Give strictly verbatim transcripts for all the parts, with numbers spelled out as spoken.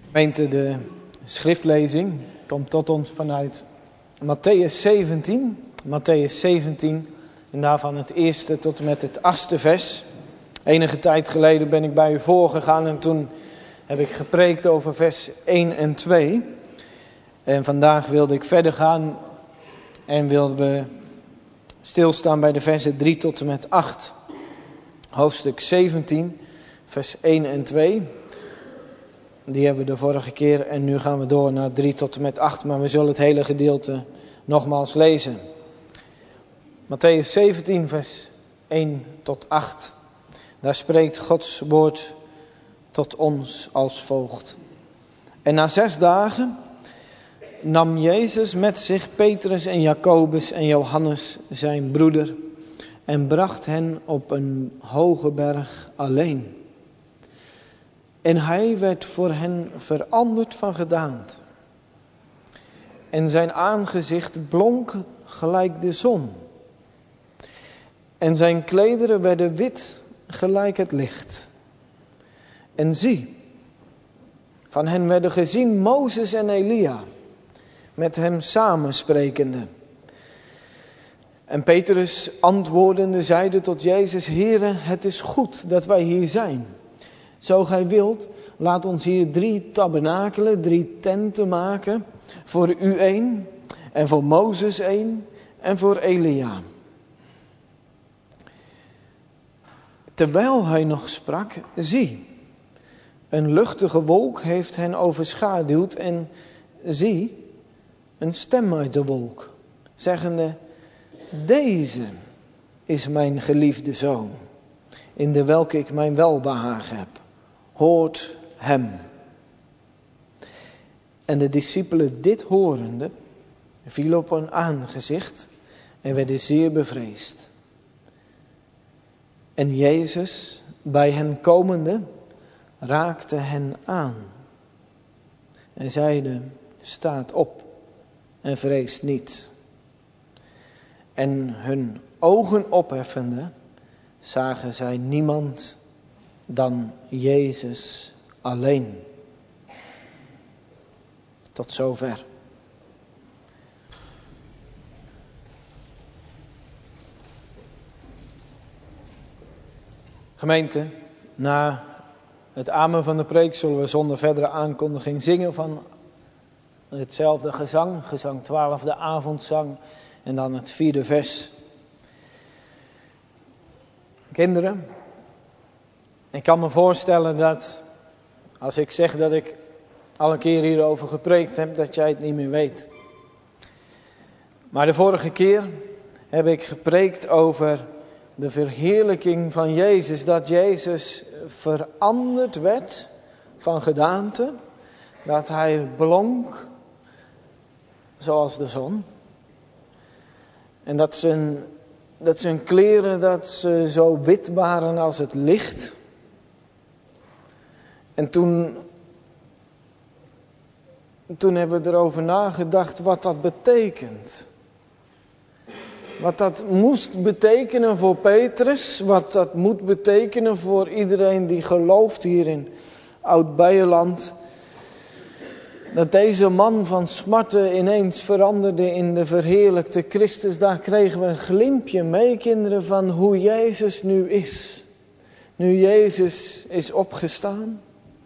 Gemeente, de schriftlezing komt tot ons vanuit Matthäus zeventien. Matthäus zeventien en daarvan het eerste tot en met het achtste vers. Enige tijd geleden ben ik bij u voorgegaan en toen heb ik gepreekt over vers één en twee. En vandaag wilde ik verder gaan en wilden we stilstaan bij de versen drie tot en met acht. Hoofdstuk zeventien, vers één en twee. Die hebben we de vorige keer en nu gaan we door naar drie tot en met acht. Maar we zullen het hele gedeelte nogmaals lezen. Matthäus zeventien, vers één tot acht. Daar spreekt Gods woord tot ons als volgt. En na zes dagen nam Jezus met zich Petrus en Jacobus en Johannes zijn broeder en bracht hen op een hoge berg alleen. En hij werd voor hen veranderd van gedaante. En zijn aangezicht blonk gelijk de zon. En zijn klederen werden wit gelijk het licht. En zie, van hen werden gezien Mozes en Elia, met hem samensprekende. En Petrus antwoordende zeide tot Jezus: Heere, het is goed dat wij hier zijn. Zo gij wilt, laat ons hier drie tabernakelen, drie tenten maken. Voor u één, en voor Mozes één, en voor Elia. Terwijl hij nog sprak, zie, een luchtige wolk heeft hen overschaduwd. En zie, een stem uit de wolk, zeggende: Deze is mijn geliefde zoon, in de welke ik mijn welbehagen heb. Hoort hem. En de discipelen dit horende, vielen op hun aangezicht en werden zeer bevreesd. En Jezus, bij hen komende, raakte hen aan en zeide: Staat op en vrees niet. En hun ogen opheffende, zagen zij niemand dan Jezus alleen. Tot zover. Gemeente, na het amen van de preek zullen we zonder verdere aankondiging zingen van hetzelfde gezang. Gezang twaalf, de avondzang, en dan het vierde vers. Kinderen, ik kan me voorstellen dat als ik zeg dat ik al een keer hierover gepreekt heb, dat jij het niet meer weet. Maar de vorige keer heb ik gepreekt over de verheerlijking van Jezus. Dat Jezus veranderd werd van gedaante. Dat hij blonk zoals de zon. En dat zijn, dat zijn kleren dat ze zo wit waren als het licht. En toen, toen hebben we erover nagedacht wat dat betekent. Wat dat moest betekenen voor Petrus. Wat dat moet betekenen voor iedereen die gelooft hier in Oud-Beierland. Dat deze man van smarten ineens veranderde in de verheerlijkte Christus. Daar kregen we een glimpje mee, kinderen, van hoe Jezus nu is. Nu Jezus is opgestaan.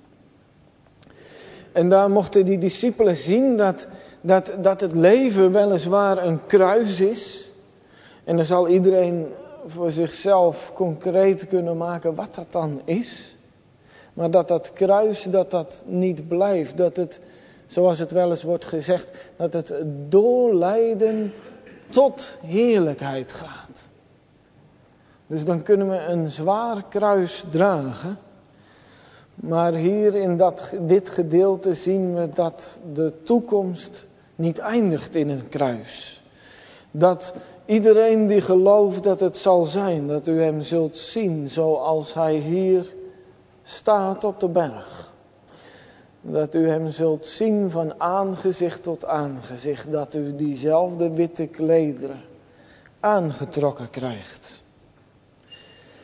En daar mochten die discipelen zien dat, dat, dat het leven weliswaar een kruis is. En dan zal iedereen voor zichzelf concreet kunnen maken wat dat dan is. Maar dat dat kruis, dat dat niet blijft. Dat het, zoals het wel eens wordt gezegd, dat het doorleiden tot heerlijkheid gaat. Dus dan kunnen we een zwaar kruis dragen. Maar hier in dat, dit gedeelte zien we dat de toekomst niet eindigt in een kruis. Dat iedereen die gelooft dat het zal zijn, dat u hem zult zien zoals hij hier staat op de berg. Dat u hem zult zien van aangezicht tot aangezicht. Dat u diezelfde witte klederen aangetrokken krijgt.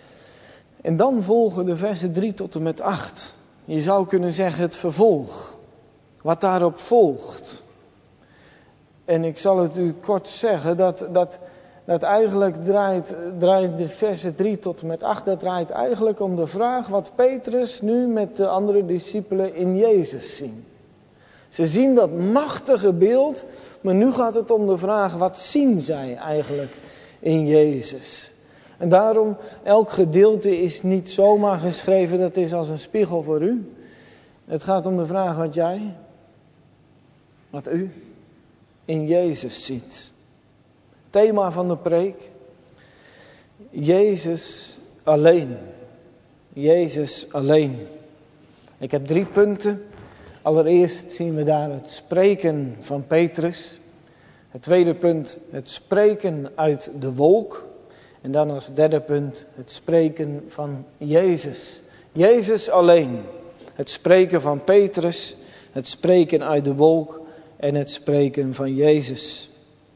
En dan volgen de versen drie tot en met acht. Je zou kunnen zeggen het vervolg. wat daarop volgt. En ik zal het u kort zeggen, dat, dat, dat eigenlijk draait, draait de versen drie tot en met acht, dat draait eigenlijk om de vraag wat Petrus nu met de andere discipelen in Jezus zien. Ze zien dat machtige beeld, maar nu gaat het om de vraag, wat zien zij eigenlijk in Jezus? En daarom, elk gedeelte is niet zomaar geschreven, dat is als een spiegel voor u. Het gaat om de vraag wat jij, wat u in Jezus ziet. Thema van de preek, Jezus alleen. Jezus alleen. Ik heb drie punten. Allereerst zien we daar het spreken van Petrus. Het tweede punt, het spreken uit de wolk. En dan als derde punt, het spreken van Jezus. Jezus alleen. Het spreken van Petrus, het spreken uit de wolk en het spreken van Jezus.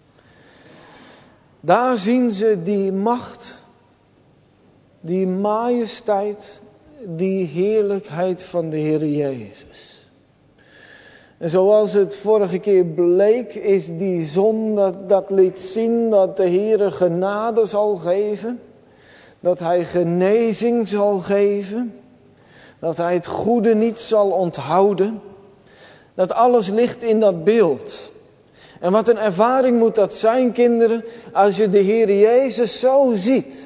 Daar zien ze die macht, die majesteit, die heerlijkheid van de Heer Jezus. En zoals het vorige keer bleek, is die zon dat, dat liet zien dat de Heer genade zal geven. Dat Hij genezing zal geven. Dat Hij het goede niet zal onthouden. Dat alles ligt in dat beeld. En wat een ervaring moet dat zijn, kinderen, als je de Heer Jezus zo ziet.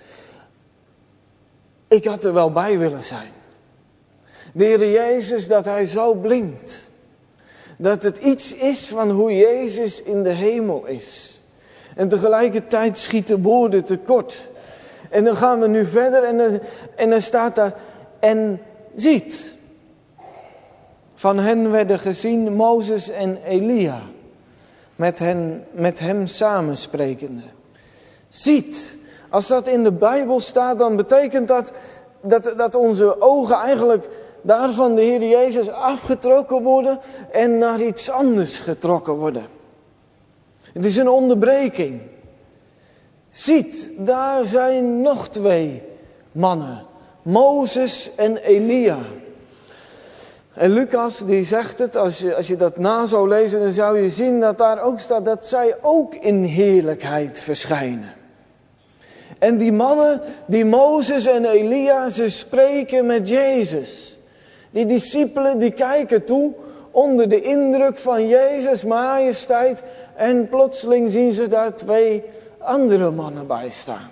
Ik had er wel bij willen zijn. De Heer Jezus, dat Hij zo blinkt. Dat het iets is van hoe Jezus in de hemel is. En tegelijkertijd schieten woorden tekort. En dan gaan we nu verder en dan, en dan staat daar, en ziet. Van hen werden gezien Mozes en Elia. Met, hen, met hem samensprekende. Ziet. Als dat in de Bijbel staat, dan betekent dat, dat dat onze ogen eigenlijk daarvan de Heer Jezus afgetrokken worden en naar iets anders getrokken worden. Het is een onderbreking. Ziet, daar zijn nog twee mannen. Mozes en Elia. En Lucas die zegt het, als je, als je dat na zou lezen, dan zou je zien dat daar ook staat dat zij ook in heerlijkheid verschijnen. En die mannen, die Mozes en Elia, ze spreken met Jezus. Die discipelen die kijken toe onder de indruk van Jezus' majesteit. En plotseling zien ze daar twee andere mannen bij staan.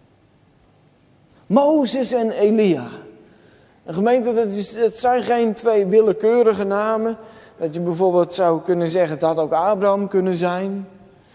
Mozes en Elia. Een gemeente, dat, is, dat zijn geen twee willekeurige namen. Dat je bijvoorbeeld zou kunnen zeggen, het had ook Abraham kunnen zijn.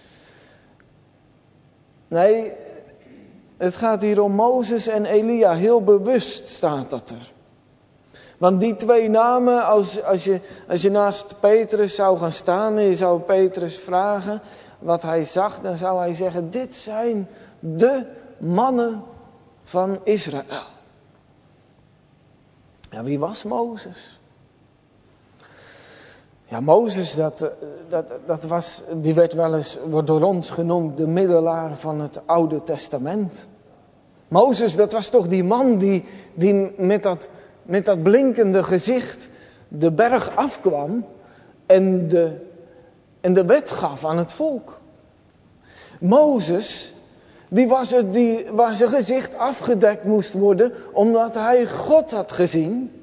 Nee, het gaat hier om Mozes en Elia. Heel bewust staat dat er. Want die twee namen, als, als, je, als je naast Petrus zou gaan staan en je zou Petrus vragen wat hij zag, dan zou hij zeggen, dit zijn de mannen van Israël. Ja, wie was Mozes? Ja, Mozes, dat, dat, dat was, die werd wel eens, wordt door ons genoemd, de middelaar van het Oude Testament. Mozes, dat was toch die man die, die met, dat, met dat blinkende gezicht de berg afkwam en de, en de wet gaf aan het volk. Mozes, die was het die, waar zijn gezicht afgedekt moest worden, omdat hij God had gezien.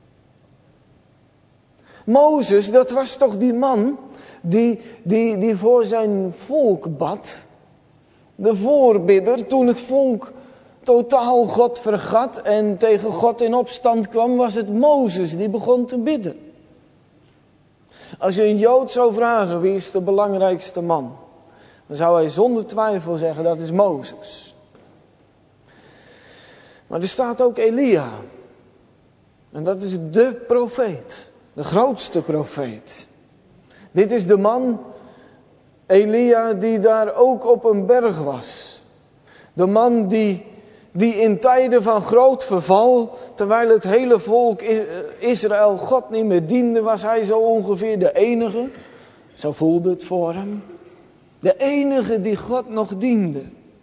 Mozes, dat was toch die man die, die, die voor zijn volk bad. De voorbidder, toen het volk totaal God vergat en tegen God in opstand kwam, was het Mozes die begon te bidden. Als je een Jood zou vragen, wie is de belangrijkste man? Dan zou hij zonder twijfel zeggen, dat is Mozes. Maar er staat ook Elia. En dat is de profeet. De grootste profeet. Dit is de man, Elia, die daar ook op een berg was. De man die, die in tijden van groot verval, terwijl het hele volk Israël God niet meer diende, was hij zo ongeveer de enige. Zo voelde het voor hem. De enige die God nog diende.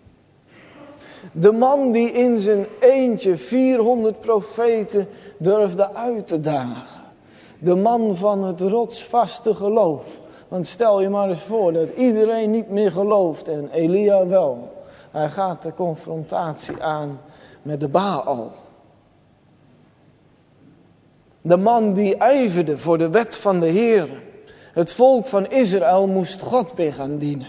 De man die in zijn eentje vierhonderd profeten durfde uit te dagen. De man van het rotsvaste geloof. Want stel je maar eens voor dat iedereen niet meer gelooft en Elia wel. Hij gaat de confrontatie aan met de Baal. De man die ijverde voor de wet van de Heer. Het volk van Israël moest God weer gaan dienen.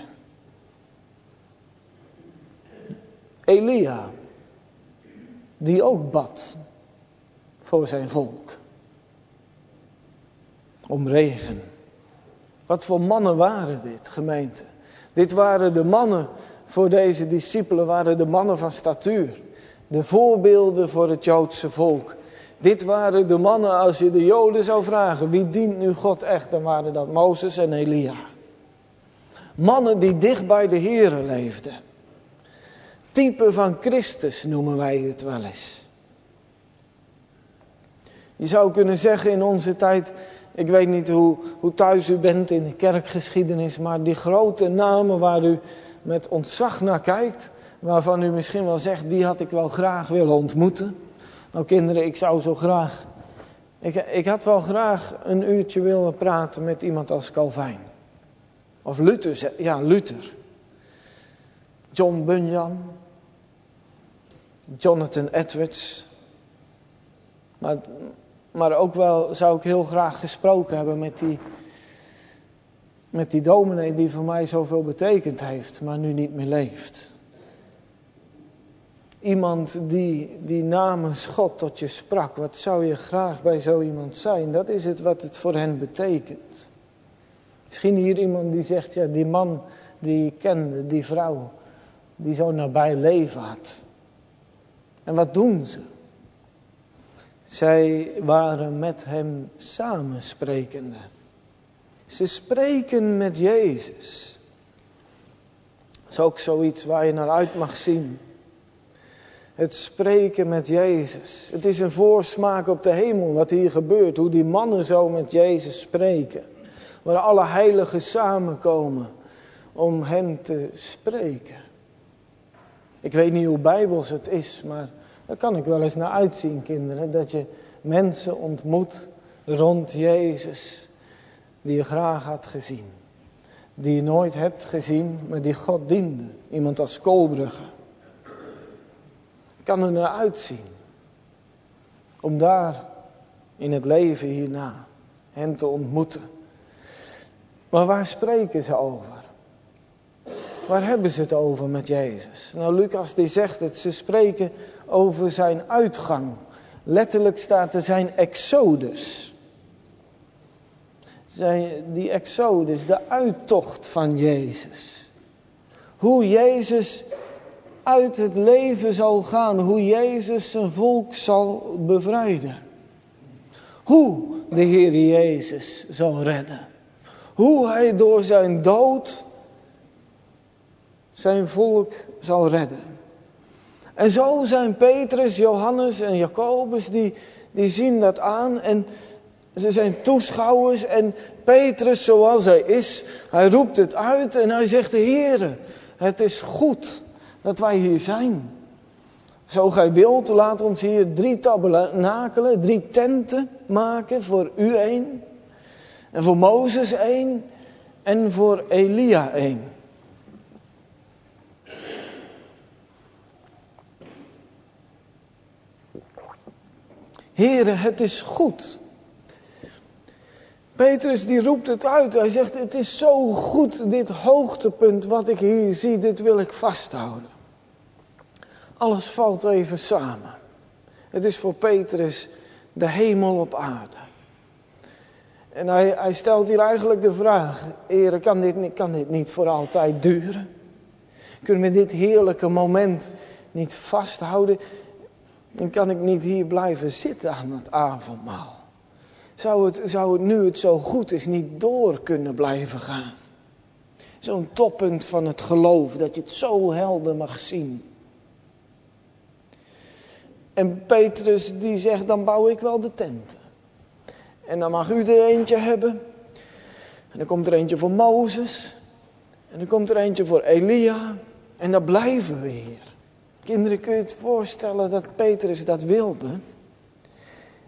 Elia, die ook bad voor zijn volk. Om regen. Wat voor mannen waren dit, gemeente? Dit waren de mannen voor deze discipelen, waren de mannen van statuur. De voorbeelden voor het Joodse volk. Dit waren de mannen, als je de Joden zou vragen, wie dient nu God echt? Dan waren dat Mozes en Elia. Mannen die dicht bij de Here leefden. Type van Christus noemen wij het wel eens. Je zou kunnen zeggen in onze tijd, ik weet niet hoe, hoe thuis u bent in de kerkgeschiedenis, maar die grote namen waar u met ontzag naar kijkt, waarvan u misschien wel zegt, die had ik wel graag willen ontmoeten. Nou kinderen, ik zou zo graag, ik, ik had wel graag een uurtje willen praten met iemand als Calvijn. Of Luther, ja Luther. John Bunyan. Jonathan Edwards. Maar, maar ook wel zou ik heel graag gesproken hebben met die, met die dominee die voor mij zoveel betekend heeft, maar nu niet meer leeft. Iemand die, die namens God tot je sprak. Wat zou je graag bij zo iemand zijn? Dat is het wat het voor hen betekent. Misschien hier iemand die zegt, ja die man die ik kende, die vrouw, die zo'n nabij leven had. En wat doen ze? Zij waren met hem samensprekende. Ze spreken met Jezus. Dat is ook zoiets waar je naar uit mag zien. Het spreken met Jezus. Het is een voorsmaak op de hemel wat hier gebeurt. Hoe die mannen zo met Jezus spreken. Waar alle heiligen samenkomen om hem te spreken. Ik weet niet hoe bijbels het is, maar daar kan ik wel eens naar uitzien, kinderen. Dat je mensen ontmoet rond Jezus die je graag had gezien. Die je nooit hebt gezien, maar die God diende. Iemand als Koolbrugge. Ik kan er naar uitzien. Om daar in het leven hierna hen te ontmoeten. Maar waar spreken ze over? Waar hebben ze het over met Jezus? Nou, Lucas die zegt het, ze spreken over zijn uitgang. Letterlijk staat er zijn exodus. Zij, die exodus, de uittocht van Jezus. Hoe Jezus uit het leven zal gaan. Hoe Jezus zijn volk zal bevrijden. Hoe de Heer Jezus zal redden. Hoe hij door zijn dood zijn volk zal redden. En zo zijn Petrus, Johannes en Jacobus, die, die zien dat aan. En ze zijn toeschouwers. En Petrus, zoals hij is, hij roept het uit en hij zegt, Heere, het is goed dat wij hier zijn. Zo gij wilt, laat ons hier drie tabernakelen, drie tenten maken, voor u één. En voor Mozes één. En voor Elia één. Heere, het is goed. Petrus die roept het uit. Hij zegt, het is zo goed, dit hoogtepunt wat ik hier zie, dit wil ik vasthouden. Alles valt even samen. Het is voor Petrus de hemel op aarde. En hij, hij stelt hier eigenlijk de vraag, Heere, kan dit, kan dit niet voor altijd duren? Kunnen we dit heerlijke moment niet vasthouden? En kan ik niet hier blijven zitten aan het avondmaal? Zou het, zou het nu het zo goed is niet door kunnen blijven gaan? Zo'n toppunt van het geloof, dat je het zo helder mag zien. En Petrus die zegt, dan bouw ik wel de tenten. En dan mag u er eentje hebben. En dan komt er eentje voor Mozes. En dan komt er eentje voor Elia. En dan blijven we hier. Kinderen, kun je het voorstellen dat Petrus dat wilde?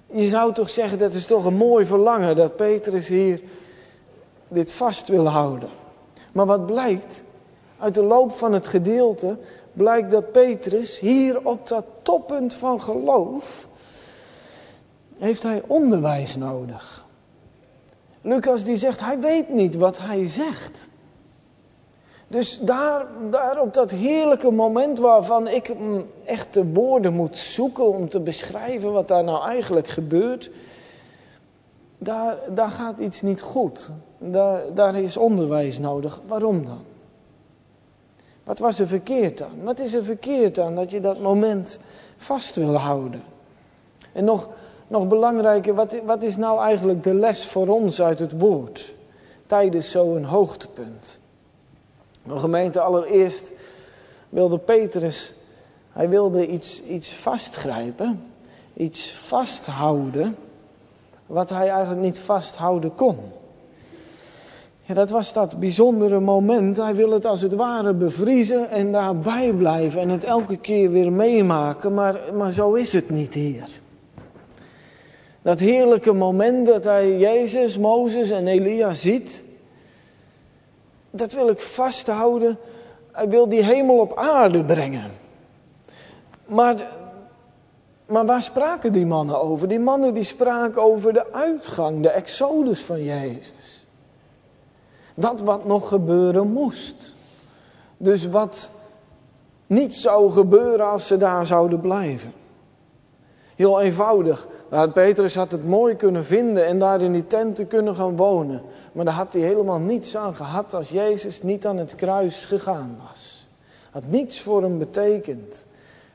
Je zou toch zeggen, dat is toch een mooi verlangen dat Petrus hier dit vast wil houden. Maar wat blijkt, uit de loop van het gedeelte, blijkt dat Petrus hier op dat toppunt van geloof, heeft hij onderwijs nodig. Lucas die zegt, hij weet niet wat hij zegt. Dus daar, daar op dat heerlijke moment waarvan ik echt de woorden moet zoeken om te beschrijven wat daar nou eigenlijk gebeurt. Daar, daar gaat iets niet goed. Daar, daar is onderwijs nodig. Waarom dan? Wat was er verkeerd aan? Wat is er verkeerd aan dat je dat moment vast wil houden? En nog, nog belangrijker, wat, wat is nou eigenlijk de les voor ons uit het woord? Tijdens zo'n hoogtepunt. Nou, gemeente, allereerst wilde Petrus, hij wilde iets, iets vastgrijpen, iets vasthouden, wat hij eigenlijk niet vasthouden kon. Ja, dat was dat bijzondere moment, hij wil het als het ware bevriezen en daarbij blijven en het elke keer weer meemaken, maar, maar zo is het niet hier. Dat heerlijke moment dat hij Jezus, Mozes en Elia ziet, dat wil ik vasthouden. Hij wil die hemel op aarde brengen. Maar, maar waar spraken die mannen over? Die mannen die spraken over de uitgang, de exodus van Jezus. Dat wat nog gebeuren moest. Dus wat niet zou gebeuren als ze daar zouden blijven. Heel eenvoudig. Nou, Petrus had het mooi kunnen vinden en daar in die tenten kunnen gaan wonen. Maar daar had hij helemaal niets aan gehad als Jezus niet aan het kruis gegaan was. Had niets voor hem betekend.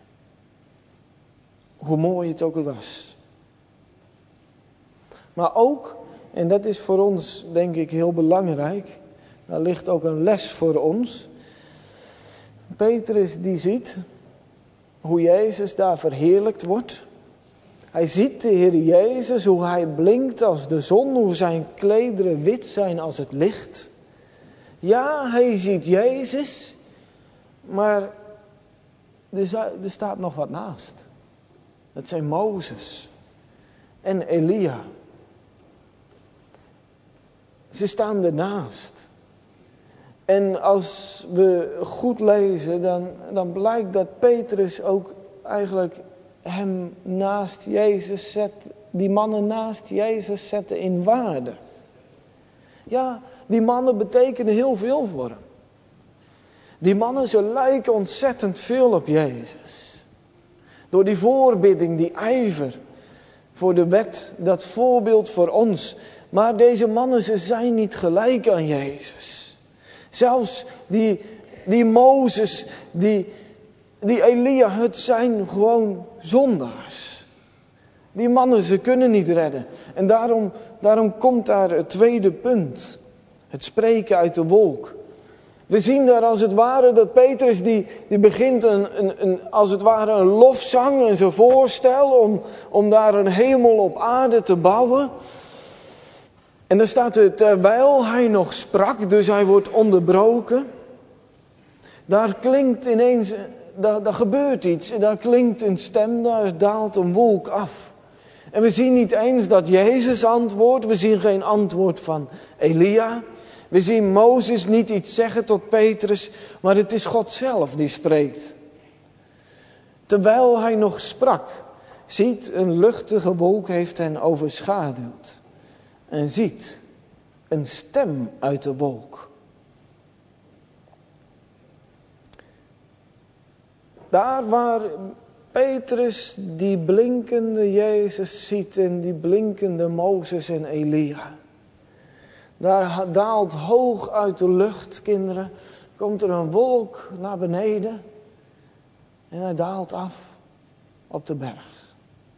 Hoe mooi het ook was. Maar ook, en dat is voor ons denk ik heel belangrijk. Daar ligt ook een les voor ons. Petrus die ziet hoe Jezus daar verheerlijkt wordt. Hij ziet de Heer Jezus, hoe hij blinkt als de zon, hoe zijn klederen wit zijn als het licht. Ja, hij ziet Jezus, maar er, er staat nog wat naast. Dat zijn Mozes en Elia. Ze staan ernaast. En als we goed lezen, dan, dan blijkt dat Petrus ook eigenlijk hem naast Jezus zet, die mannen naast Jezus zetten in waarde. Ja, die mannen betekenen heel veel voor hem. Die mannen, ze lijken ontzettend veel op Jezus. Door die voorbidding, die ijver voor de wet, dat voorbeeld voor ons. Maar deze mannen, ze zijn niet gelijk aan Jezus. Zelfs die, die Mozes, die... Die Elia, het zijn gewoon zondaars. Die mannen, ze kunnen niet redden. En daarom, daarom komt daar het tweede punt. Het spreken uit de wolk. We zien daar als het ware dat Petrus, die, die begint een, een, een, als het ware een lofzang en zijn voorstel om, om daar een hemel op aarde te bouwen. En dan staat er, terwijl hij nog sprak, dus hij wordt onderbroken. Daar klinkt ineens... Daar, daar gebeurt iets, daar klinkt een stem, daar daalt een wolk af. En we zien niet eens dat Jezus antwoordt, we zien geen antwoord van Elia. We zien Mozes niet iets zeggen tot Petrus, maar het is God zelf die spreekt. Terwijl hij nog sprak, ziet een luchtige wolk heeft hen overschaduwd. En ziet een stem uit de wolk. Daar waar Petrus die blinkende Jezus ziet en die blinkende Mozes en Elia. Daar daalt hoog uit de lucht, kinderen, komt er een wolk naar beneden en hij daalt af op de berg.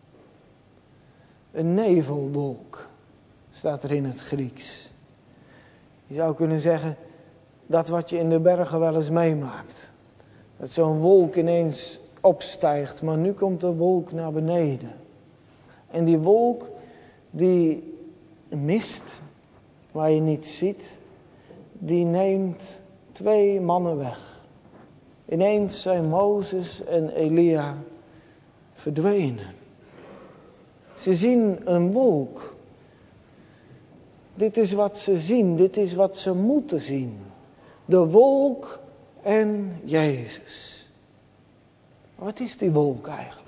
Een nevelwolk staat er in het Grieks. Je zou kunnen zeggen, dat wat je in de bergen wel eens meemaakt. Dat zo'n wolk ineens opstijgt, maar nu komt de wolk naar beneden. En die wolk, die mist, waar je niet ziet, die neemt twee mannen weg. Ineens zijn Mozes en Elia verdwenen. Ze zien een wolk. Dit is wat ze zien, dit is wat ze moeten zien. De wolk en Jezus. Wat is die wolk eigenlijk?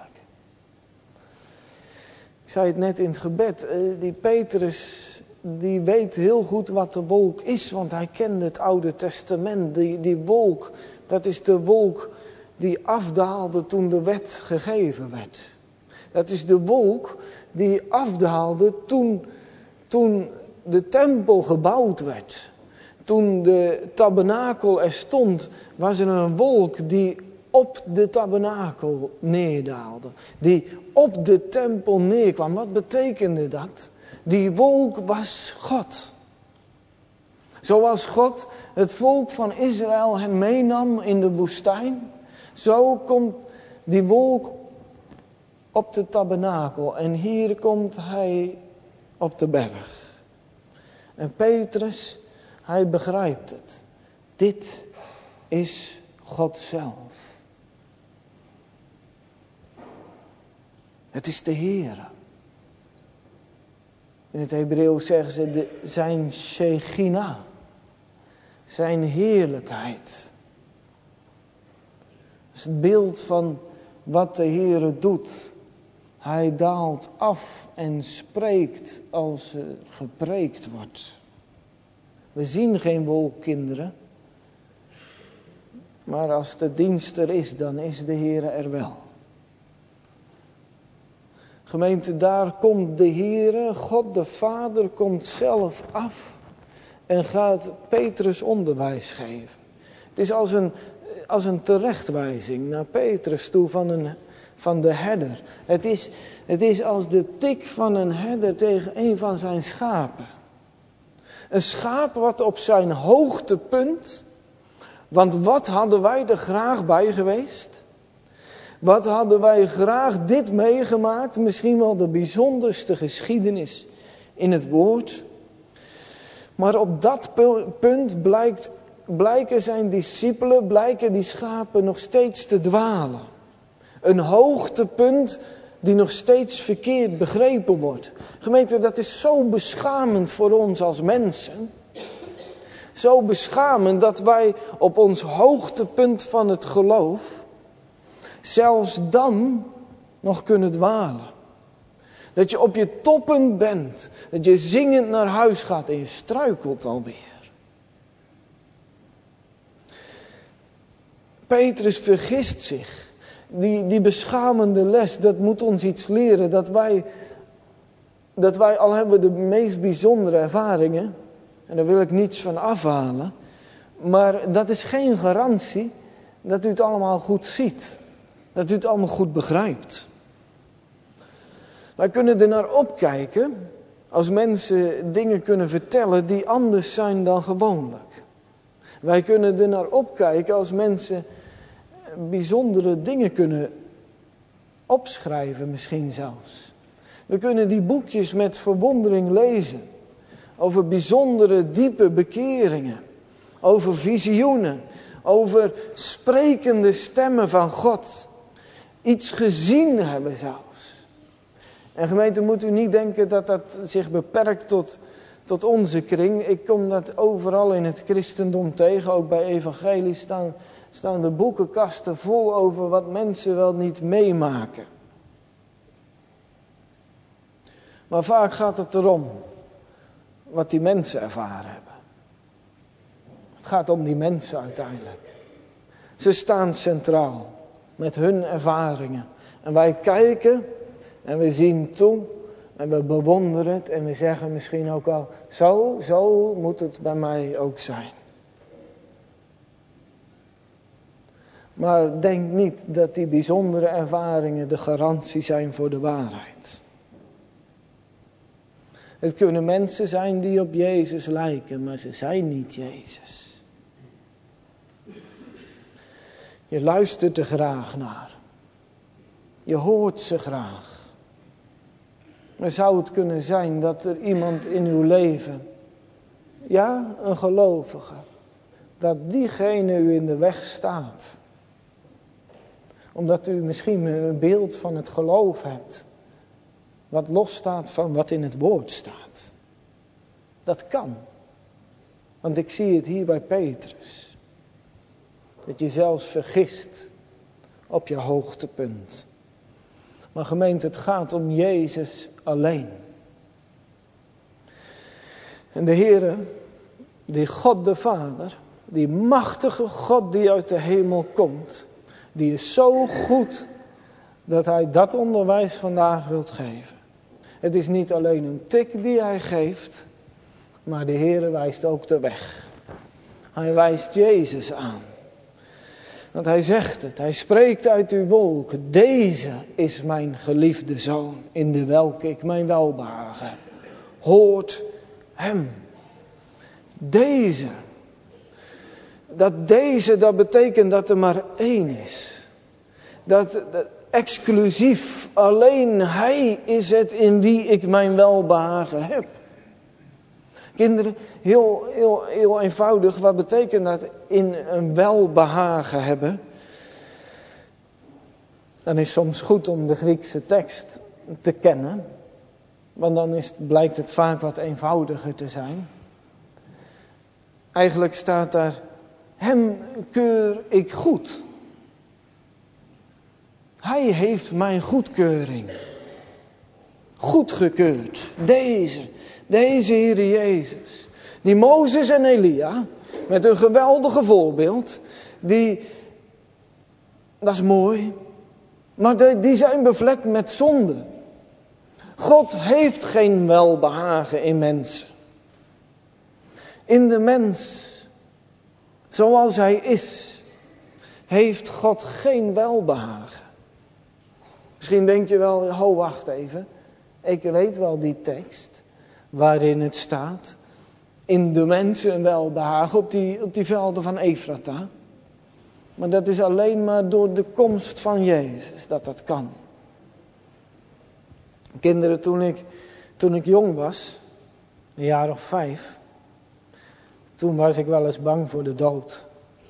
Ik zei het net in het gebed, die Petrus, die weet heel goed wat de wolk is, want hij kende het Oude Testament. Die, die wolk, dat is de wolk die afdaalde toen de wet gegeven werd. Dat is de wolk die afdaalde toen, toen de tempel gebouwd werd. Toen de tabernakel er stond, was er een wolk die op de tabernakel neerdaalde. Die op de tempel neerkwam. Wat betekende dat? Die wolk was God. Zoals God het volk van Israël hen meenam in de woestijn. Zo komt die wolk op de tabernakel. En hier komt hij op de berg. En Petrus, hij begrijpt het. Dit is God zelf. Het is de Heere. In het Hebreeuws zeggen ze de, zijn Shechina. Zijn heerlijkheid. Dat is het beeld van wat de Heere doet. Hij daalt af en spreekt als er gepreekt wordt. We zien geen wolk, kinderen. Maar als de dienst er is, dan is de Heere er wel. Gemeente, daar komt de Heere, God de Vader, komt zelf af en gaat Petrus onderwijs geven. Het is als een, als een terechtwijzing naar Petrus toe van, een, van de herder. Het is, het is als de tik van een herder tegen een van zijn schapen. Een schaap wat op zijn hoogtepunt, want wat hadden wij er graag bij geweest? Wat hadden wij graag dit meegemaakt? Misschien wel de bijzonderste geschiedenis in het woord. Maar op dat punt blijkt, blijken zijn discipelen, blijken die schapen nog steeds te dwalen. Een hoogtepunt die nog steeds verkeerd begrepen wordt. Gemeente, dat is zo beschamend voor ons als mensen. Zo beschamend dat wij op ons hoogtepunt van het geloof zelfs dan nog kunnen dwalen. Dat je op je toppunt bent. Dat je zingend naar huis gaat en je struikelt alweer. Petrus vergist zich. Die, die beschamende les, dat moet ons iets leren. Dat wij, dat wij, al hebben we de meest bijzondere ervaringen. En daar wil ik niets van afhalen. Maar dat is geen garantie dat u het allemaal goed ziet. Dat u het allemaal goed begrijpt. Wij kunnen er naar opkijken als mensen dingen kunnen vertellen die anders zijn dan gewoonlijk. Wij kunnen er naar opkijken als mensen bijzondere dingen kunnen opschrijven misschien zelfs. We kunnen die boekjes met verwondering lezen. Over bijzondere diepe bekeringen. Over visioenen. Over sprekende stemmen van God. Iets gezien hebben zelfs. En gemeente, moet u niet denken dat dat zich beperkt tot, tot onze kring. Ik kom dat overal in het christendom tegen. Ook bij evangelie staan, staan de boekenkasten vol over wat mensen wel niet meemaken. Maar vaak gaat het erom wat die mensen ervaren hebben. Het gaat om die mensen uiteindelijk. Ze staan centraal met hun ervaringen. En wij kijken en we zien toe en we bewonderen het en we zeggen misschien ook al, zo, zo moet het bij mij ook zijn. Maar denk niet dat die bijzondere ervaringen de garantie zijn voor de waarheid. Het kunnen mensen zijn die op Jezus lijken, maar ze zijn niet Jezus. Je luistert er graag naar. Je hoort ze graag. Maar zou het kunnen zijn dat er iemand in uw leven, ja, een gelovige, dat diegene u in de weg staat? Omdat u misschien een beeld van het geloof hebt wat losstaat van wat in het woord staat. Dat kan. Want ik zie het hier bij Petrus. Dat je zelfs vergist op je hoogtepunt. Maar gemeente, het gaat om Jezus alleen. En de Heere, die God de Vader, die machtige God die uit de hemel komt, die is zo goed dat hij dat onderwijs vandaag wilt geven. Het is niet alleen een tik die hij geeft, maar de Heere wijst ook de weg. Hij wijst Jezus aan. Want hij zegt het, hij spreekt uit uw wolken. Deze is mijn geliefde zoon, in de welke ik mijn welbehagen heb. Hoort hem. Deze. Dat deze, dat betekent dat er maar één is. Dat, dat exclusief, alleen hij is het in wie ik mijn welbehagen heb. Kinderen, heel, heel, heel eenvoudig, wat betekent dat in een welbehagen hebben? Dan is soms goed om de Griekse tekst te kennen. Want dan is, blijkt het vaak wat eenvoudiger te zijn. Eigenlijk staat daar, hem keur ik goed. Hij heeft mijn goedkeuring goedgekeurd. Deze, deze Heere Jezus. Die Mozes en Elia, met een geweldige voorbeeld, die, dat is mooi, maar die, die zijn bevlekt met zonde. God heeft geen welbehagen in mensen. In de mens, zoals hij is, heeft God geen welbehagen. Misschien denk je wel, ho wacht even, ik weet wel die tekst waarin het staat, in de mensen een welbehagen op die, op die velden van Efrata. Maar dat is alleen maar door de komst van Jezus dat dat kan. Kinderen, toen ik, toen ik jong was, een jaar of vijf, toen was ik wel eens bang voor de dood.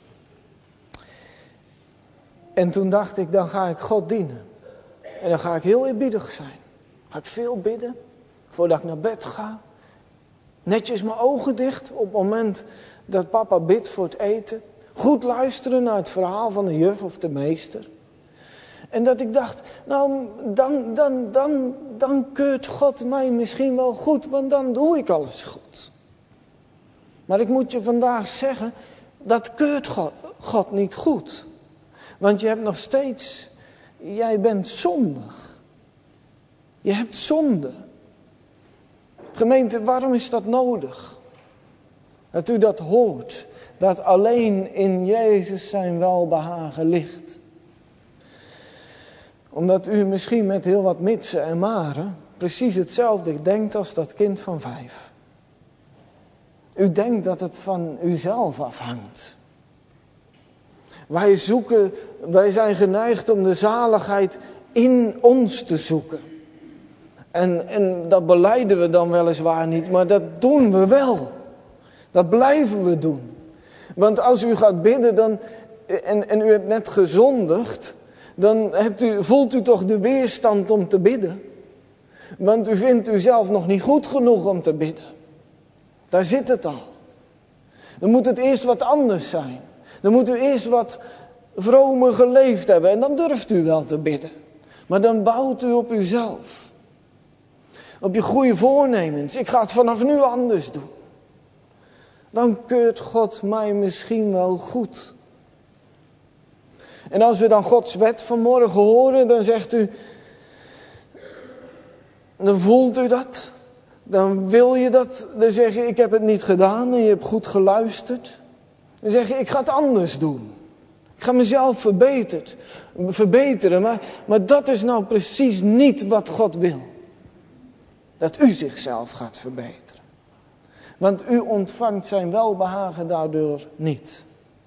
En toen dacht ik, dan ga ik God dienen. En dan ga ik heel eerbiedig zijn. Ga ik veel bidden, voordat ik naar bed ga. Netjes mijn ogen dicht op het moment dat papa bidt voor het eten. Goed luisteren naar het verhaal van de juf of de meester. En dat ik dacht, nou dan, dan, dan, dan keurt God mij misschien wel goed, want dan doe ik alles goed. Maar ik moet je vandaag zeggen, dat keurt God, God niet goed. Want je hebt nog steeds, jij bent zondig. Je hebt zonde. Gemeente, waarom is dat nodig? Dat u dat hoort. Dat alleen in Jezus zijn welbehagen ligt. Omdat u misschien met heel wat mitsen en maren precies hetzelfde denkt als dat kind van vijf. U denkt dat het van uzelf afhangt. Wij zoeken, wij zijn geneigd om de zaligheid in ons te zoeken. En, en dat belijden we dan weliswaar niet, maar dat doen we wel. Dat blijven we doen. Want als u gaat bidden dan, en, en u hebt net gezondigd, dan hebt u, voelt u toch de weerstand om te bidden. Want u vindt uzelf nog niet goed genoeg om te bidden. Daar zit het al. Dan moet het eerst wat anders zijn. Dan moet u eerst wat vromer geleefd hebben en dan durft u wel te bidden. Maar dan bouwt u op uzelf. Op je goede voornemens. Ik ga het vanaf nu anders doen. Dan keurt God mij misschien wel goed. En als we dan Gods wet vanmorgen horen, dan zegt u, dan voelt u dat. Dan wil je dat. Dan zeg je, ik heb het niet gedaan en je hebt goed geluisterd. Dan zeg je, ik ga het anders doen. Ik ga mezelf verbeterd, verbeteren. Maar, maar dat is nou precies niet wat God wil. Dat u zichzelf gaat verbeteren. Want u ontvangt zijn welbehagen daardoor niet.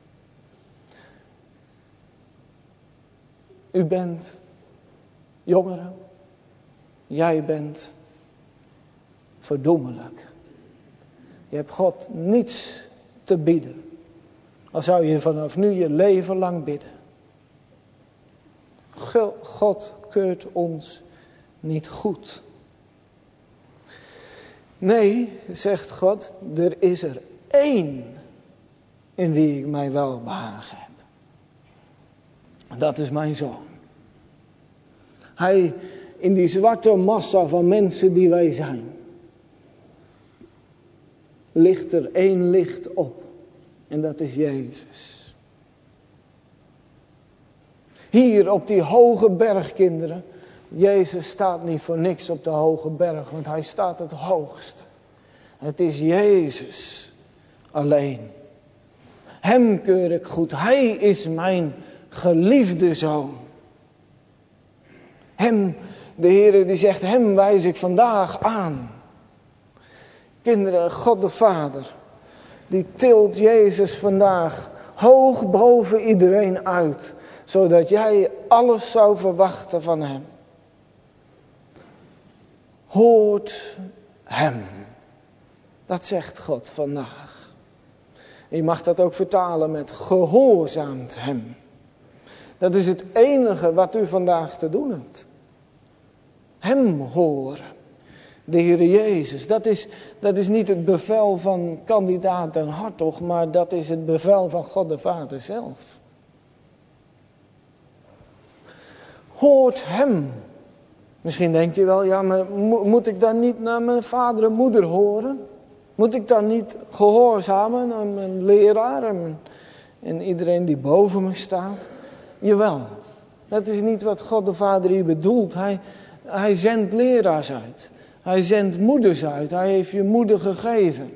U bent jongeren. Jij bent verdoemelijk. Je hebt God niets te bieden. Al zou je vanaf nu je leven lang bidden. God keurt ons niet goed. Nee, zegt God, er is er één in wie ik mij welbehagen heb. Dat is mijn zoon. Hij, in die zwarte massa van mensen die wij zijn, ligt er één licht op. En dat is Jezus. Hier op die hoge berg, kinderen. Jezus staat niet voor niks op de hoge berg, want hij staat het hoogste. Het is Jezus alleen. Hem keur ik goed. Hij is mijn geliefde zoon. Hem, de Heere die zegt, hem wijs ik vandaag aan. Kinderen, God de Vader, die tilt Jezus vandaag hoog boven iedereen uit. Zodat jij alles zou verwachten van hem. Hoort hem. Dat zegt God vandaag. Je mag dat ook vertalen met gehoorzaamt hem. Dat is het enige wat u vandaag te doen hebt. Hem horen. De Heer Jezus. Dat is, dat is niet het bevel van kandidaat Den Hartog, maar dat is het bevel van God de Vader zelf. Hoort hem. Misschien denk je wel, ja, maar moet ik dan niet naar mijn vader en moeder horen? Moet ik dan niet gehoorzamen aan mijn leraar en, en iedereen die boven me staat? Jawel, dat is niet wat God de Vader hier bedoelt. Hij, hij zendt leraars uit. Hij zendt moeders uit. Hij heeft je moeder gegeven.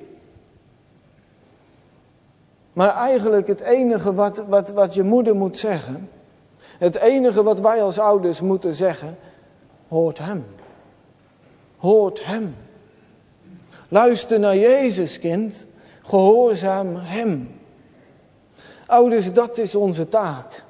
Maar eigenlijk het enige wat, wat, wat je moeder moet zeggen, het enige wat wij als ouders moeten zeggen, hoort hem. Hoort hem. Luister naar Jezus, kind. Gehoorzaam hem. Ouders, dat is onze taak.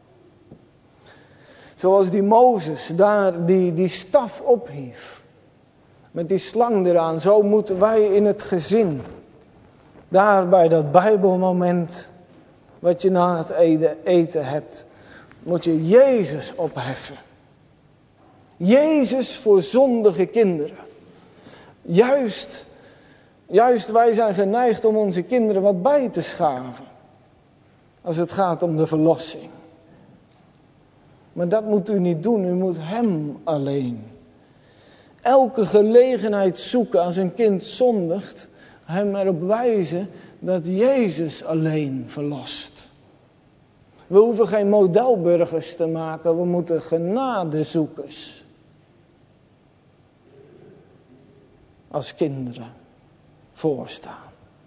Zoals die Mozes daar die, die staf ophief. Met die slang eraan. Zo moeten wij in het gezin. Daar bij dat Bijbelmoment. Wat je na het eten hebt. Moet je Jezus opheffen. Jezus voor zondige kinderen. Juist, juist wij zijn geneigd om onze kinderen wat bij te schaven. Als het gaat om de verlossing. Maar dat moet u niet doen, u moet hem alleen. Elke gelegenheid zoeken als een kind zondigt, hem erop wijzen dat Jezus alleen verlost. We hoeven geen modelburgers te maken, we moeten genadezoekers. Als kinderen voorstaan.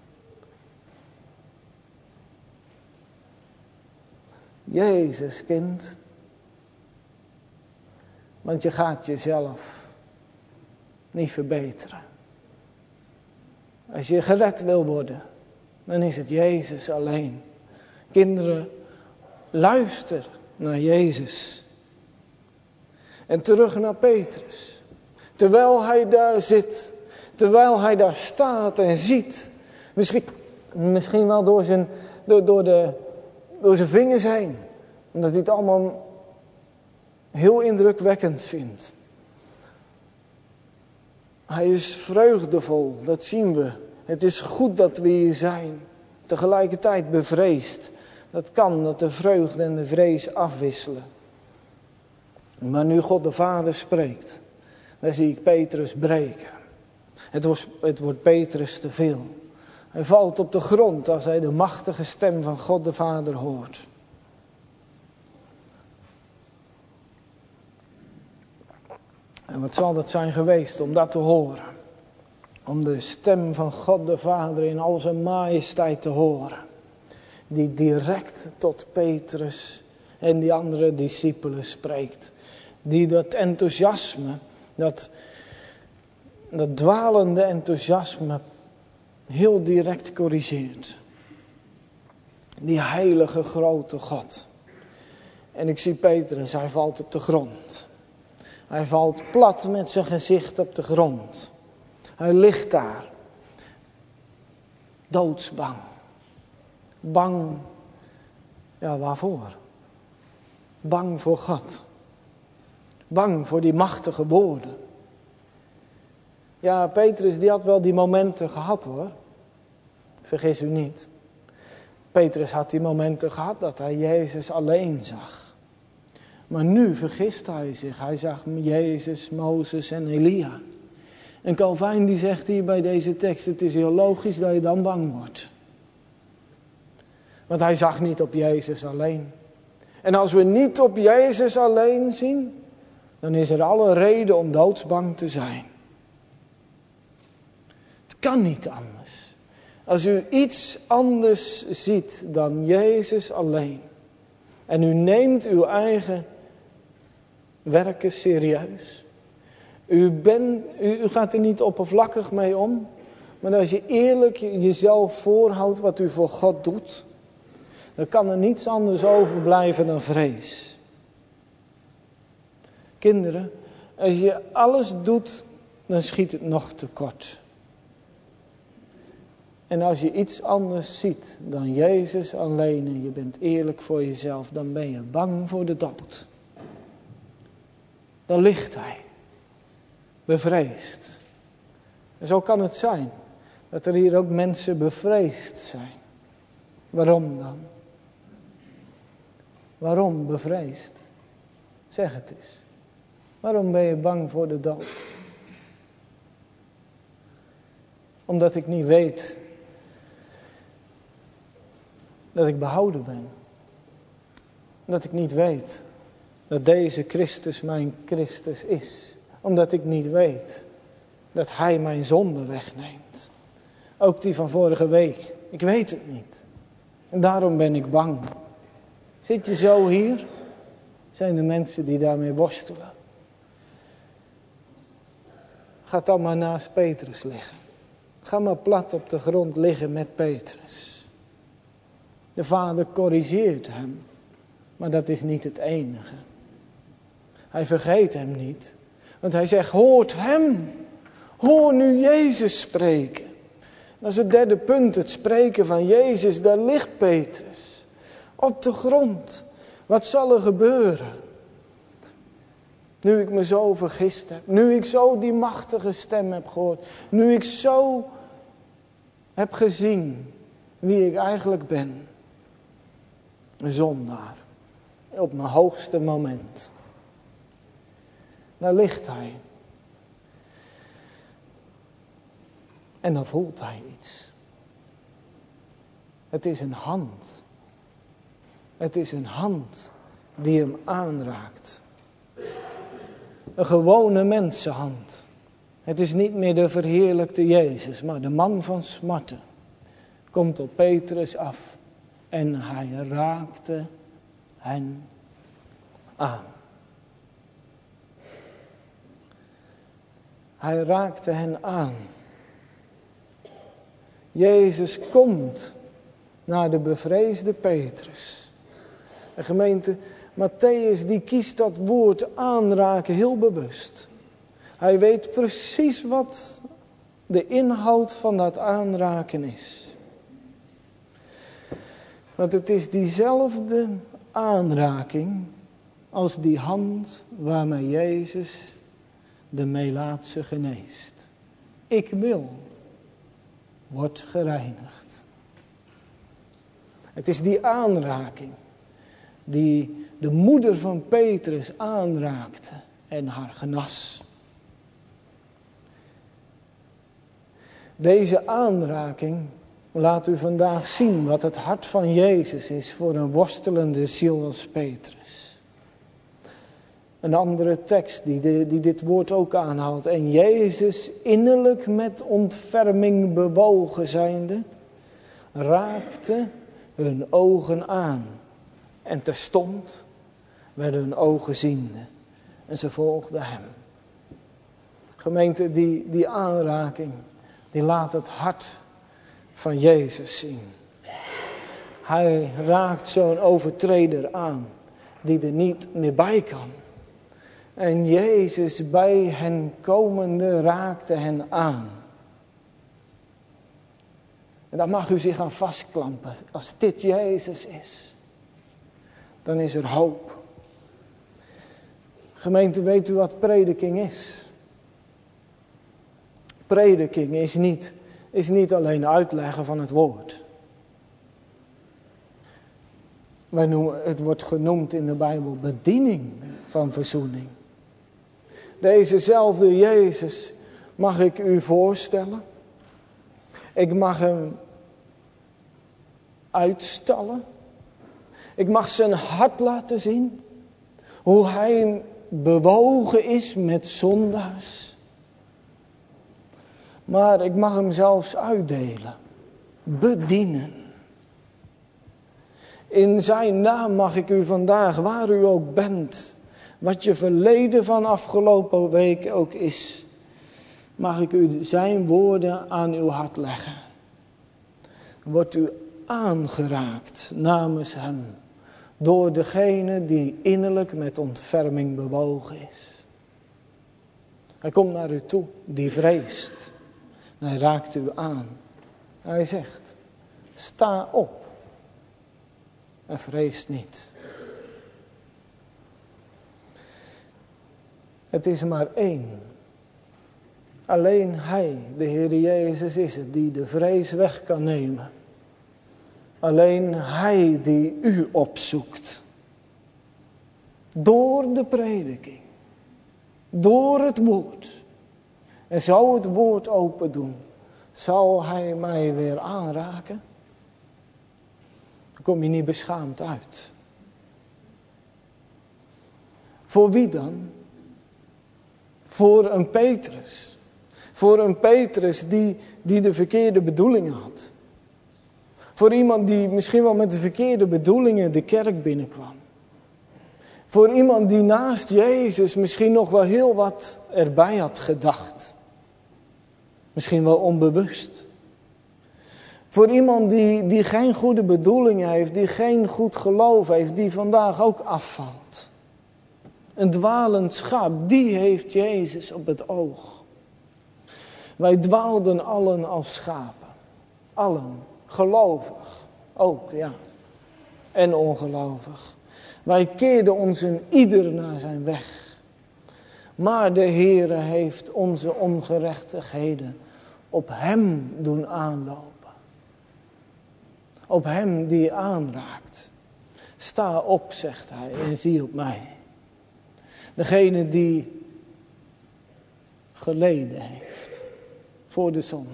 Jezus, kind. Want je gaat jezelf niet verbeteren. Als je gered wil worden, dan is het Jezus alleen. Kinderen, luister naar Jezus. En terug naar Petrus. Terwijl hij daar zit, terwijl hij daar staat en ziet. Misschien, misschien wel door zijn, door, door, de, door zijn vingers heen. Omdat hij het allemaal heel indrukwekkend vindt. Hij is vreugdevol, dat zien we. Het is goed dat we hier zijn. Tegelijkertijd bevreesd. Dat kan, dat de vreugde en de vrees afwisselen. Maar nu God de Vader spreekt, dan zie ik Petrus breken. Het wordt, het wordt Petrus te veel. Hij valt op de grond als hij de machtige stem van God de Vader hoort. En wat zal dat zijn geweest om dat te horen? Om de stem van God de Vader in al zijn majesteit te horen. Die direct tot Petrus en die andere discipelen spreekt. Die dat enthousiasme, dat, dat dwalende enthousiasme heel direct corrigeert. Die heilige grote God. En ik zie Petrus, hij valt op de grond. Hij valt plat met zijn gezicht op de grond. Hij ligt daar. Doodsbang. Bang. Ja, waarvoor? Bang voor God. Bang voor die machtige woorden. Ja, Petrus die had wel die momenten gehad hoor. Vergis u niet. Petrus had die momenten gehad dat hij Jezus alleen zag. Maar nu vergist hij zich. Hij zag Jezus, Mozes en Elia. En Calvijn die zegt hier bij deze tekst, het is heel logisch dat je dan bang wordt. Want hij zag niet op Jezus alleen. En als we niet op Jezus alleen zien, dan is er alle reden om doodsbang te zijn. Het kan niet anders. Als u iets anders ziet dan Jezus alleen. En u neemt uw eigen werken serieus. U, bent, u, u gaat er niet oppervlakkig mee om. Maar als je eerlijk jezelf voorhoudt wat u voor God doet. Dan kan er niets anders overblijven dan vrees. Kinderen, als je alles doet, dan schiet het nog tekort. En als je iets anders ziet dan Jezus alleen en je bent eerlijk voor jezelf, dan ben je bang voor de dood. Dan ligt hij, bevreesd. En zo kan het zijn dat er hier ook mensen bevreesd zijn. Waarom dan? Waarom bevreesd? Zeg het eens. Waarom ben je bang voor de dood? Omdat ik niet weet dat ik behouden ben. Omdat ik niet weet dat deze Christus mijn Christus is. Omdat ik niet weet dat Hij mijn zonde wegneemt. Ook die van vorige week. Ik weet het niet. En daarom ben ik bang. Zit je zo hier? Zijn er mensen die daarmee worstelen? Ga dan maar naast Petrus liggen. Ga maar plat op de grond liggen met Petrus. De Vader corrigeert hem. Maar dat is niet het enige. Hij vergeet hem niet. Want hij zegt, hoort hem. Hoor nu Jezus spreken. Dat is het derde punt, het spreken van Jezus. Daar ligt Petrus. Op de grond. Wat zal er gebeuren? Nu ik me zo vergist heb. Nu ik zo die machtige stem heb gehoord. Nu ik zo heb gezien wie ik eigenlijk ben. Een zondaar. Op mijn hoogste moment. Daar ligt hij. En dan voelt hij iets. Het is een hand. Het is een hand die hem aanraakt. Een gewone mensenhand. Het is niet meer de verheerlijkte Jezus, maar de man van smarten. Komt op Petrus af en hij raakte hen aan. Hij raakte hen aan. Jezus komt naar de bevreesde Petrus. De gemeente Matthäus die kiest dat woord aanraken heel bewust. Hij weet precies wat de inhoud van dat aanraken is. Want het is diezelfde aanraking als die hand waarmee Jezus de Melaatse geneest. Ik wil, wordt gereinigd. Het is die aanraking die de moeder van Petrus aanraakte en haar genas. Deze aanraking laat u vandaag zien wat het hart van Jezus is voor een worstelende ziel als Petrus. Een andere tekst die, de, die dit woord ook aanhaalt. En Jezus innerlijk met ontferming bewogen zijnde, raakte hun ogen aan. En terstond werden hun ogen ziende. En ze volgden hem. Gemeente, die, die aanraking, die laat het hart van Jezus zien. Hij raakt zo'n overtreder aan, die er niet meer bij kan. En Jezus bij hen komende raakte hen aan. En dan mag u zich aan vastklampen. Als dit Jezus is, dan is er hoop. Gemeente, weet u wat prediking is? Prediking is niet, is niet alleen uitleggen van het woord. Wij noemen, het wordt genoemd in de Bijbel bediening van verzoening. Dezezelfde Jezus mag ik u voorstellen. Ik mag hem uitstallen. Ik mag zijn hart laten zien. Hoe hij bewogen is met zondaars. Maar ik mag hem zelfs uitdelen. Bedienen. In zijn naam mag ik u vandaag, waar u ook bent, wat je verleden van afgelopen week ook is, mag ik u zijn woorden aan uw hart leggen. Wordt u aangeraakt namens hem, door degene die innerlijk met ontferming bewogen is. Hij komt naar u toe, die vreest. Hij raakt u aan. Hij zegt, sta op en vrees niet. Het is maar één. Alleen hij, de Heer Jezus, is het die de vrees weg kan nemen. Alleen hij die u opzoekt. Door de prediking. Door het woord. En zou het woord open doen, zal hij mij weer aanraken? Dan kom je niet beschaamd uit. Voor wie dan? Voor een Petrus. Voor een Petrus die, die de verkeerde bedoelingen had. Voor iemand die misschien wel met de verkeerde bedoelingen de kerk binnenkwam. Voor iemand die naast Jezus misschien nog wel heel wat erbij had gedacht. Misschien wel onbewust. Voor iemand die, die geen goede bedoelingen heeft, die geen goed geloof heeft, die vandaag ook afvalt. Een dwalend schaap, die heeft Jezus op het oog. Wij dwaalden allen als schapen. Allen. Gelovig. Ook, ja. En ongelovig. Wij keerden ons in ieder naar zijn weg. Maar de Heere heeft onze ongerechtigheden op hem doen aanlopen. Op hem die aanraakt. Sta op, zegt hij, en zie op mij. Degene die geleden heeft voor de zonde.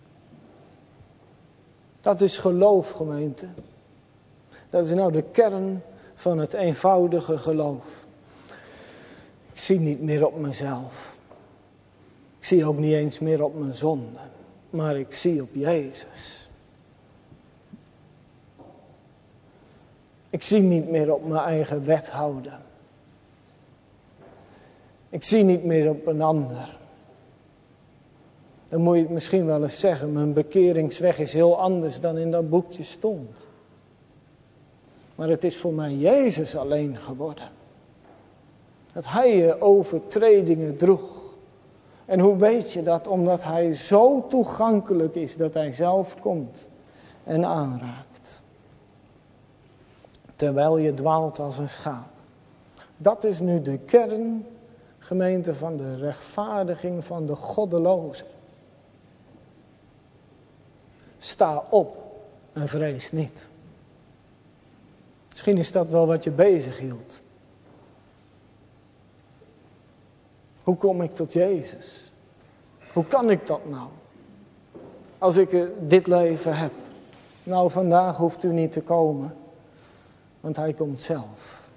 Dat is geloof, gemeente. Dat is nou de kern van het eenvoudige geloof. Ik zie niet meer op mezelf. Ik zie ook niet eens meer op mijn zonde. Maar ik zie op Jezus. Ik zie niet meer op mijn eigen wethouden. Ik zie niet meer op een ander. Dan moet je het misschien wel eens zeggen. Mijn bekeringsweg is heel anders dan in dat boekje stond. Maar het is voor mij Jezus alleen geworden. Dat hij je overtredingen droeg. En hoe weet je dat? Omdat hij zo toegankelijk is dat hij zelf komt en aanraakt. Terwijl je dwaalt als een schaap. Dat is nu de kern, gemeente, van de rechtvaardiging van de goddeloze. Sta op en vrees niet. Misschien is dat wel wat je bezig hield. Hoe kom ik tot Jezus? Hoe kan ik dat nou? Als ik dit leven heb. Nou, vandaag hoeft u niet te komen. Want hij komt zelf.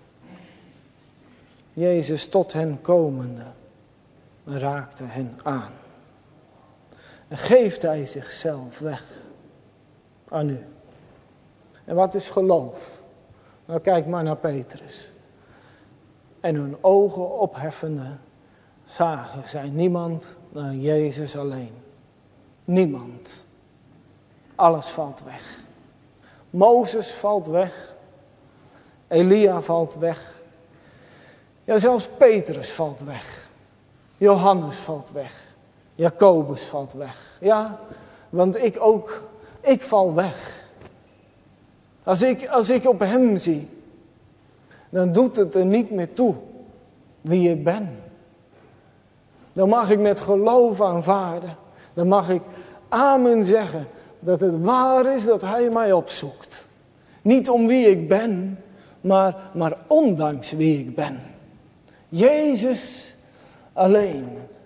Jezus tot hen komende. Raakte hen aan. En geeft hij zichzelf weg. Aan u. En wat is geloof? Nou, kijk maar naar Petrus. En hun ogen opheffende zagen zij niemand dan Jezus alleen. Niemand. Alles valt weg. Mozes valt weg. Elia valt weg. Ja, zelfs Petrus valt weg. Johannes valt weg. Jacobus valt weg. Ja, want ik ook, ik val weg. Als ik, als ik op hem zie, dan doet het er niet meer toe wie ik ben. Dan mag ik met geloof aanvaarden dan mag ik amen zeggen dat het waar is dat hij mij opzoekt. Niet om wie ik ben, maar, maar ondanks wie ik ben. Jezus alleen.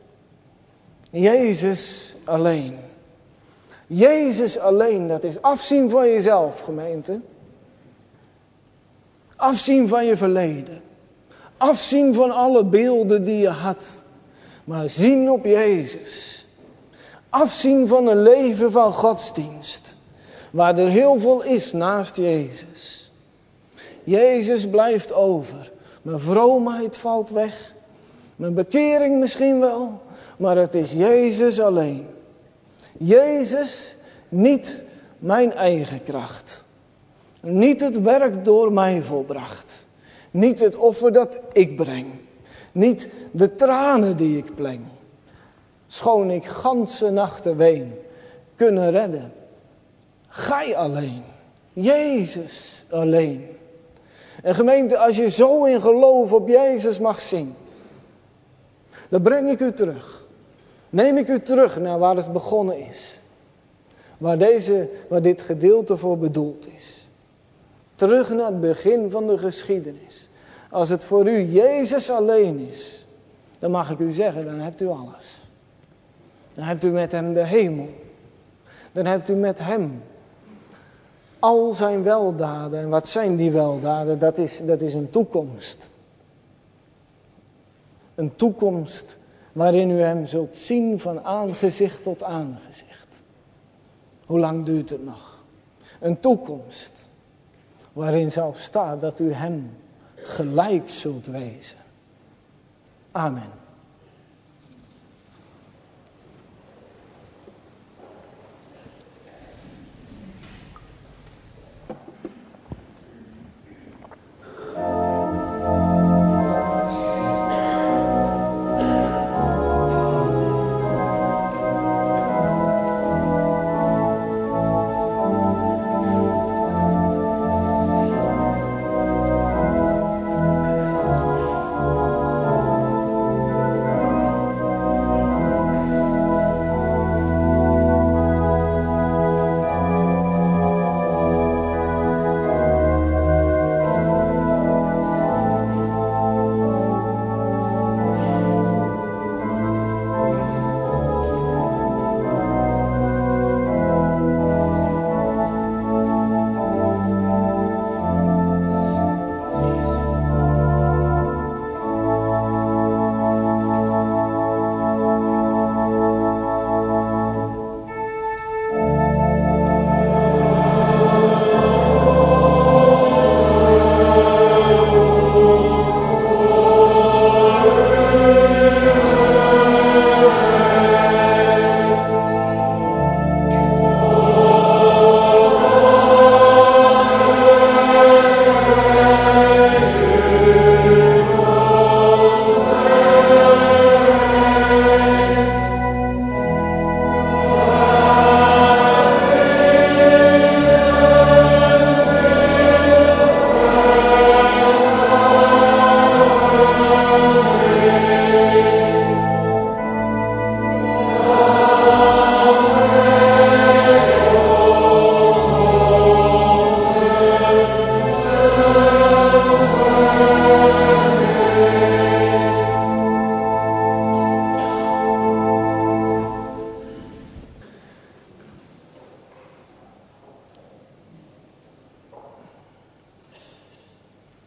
Jezus alleen. Jezus alleen, dat is afzien van jezelf, gemeente. Afzien van je verleden. Afzien van alle beelden die je had. Maar zien op Jezus. Afzien van een leven van godsdienst. Waar er heel veel is naast Jezus. Jezus blijft over. Mijn vroomheid valt weg. Mijn bekering misschien wel. Maar het is Jezus alleen. Jezus, niet mijn eigen kracht. Niet het werk door mij volbracht. Niet het offer dat ik breng. Niet de tranen die ik pleng. Schoon ik ganse nachten ween. Kunnen redden. Gij alleen. Jezus alleen. En gemeente, als je zo in geloof op Jezus mag zien. Dan breng ik u terug. Neem ik u terug naar waar het begonnen is. Waar, deze, waar dit gedeelte voor bedoeld is. Terug naar het begin van de geschiedenis. Als het voor u Jezus alleen is. Dan mag ik u zeggen, dan hebt u alles. Dan hebt u met hem de hemel. Dan hebt u met hem al zijn weldaden. En wat zijn die weldaden? Dat is, dat is een toekomst. Een toekomst waarin u hem zult zien van aangezicht tot aangezicht. Hoe lang duurt het nog? Een toekomst waarin zal staan dat u hem gelijk zult wezen. Amen.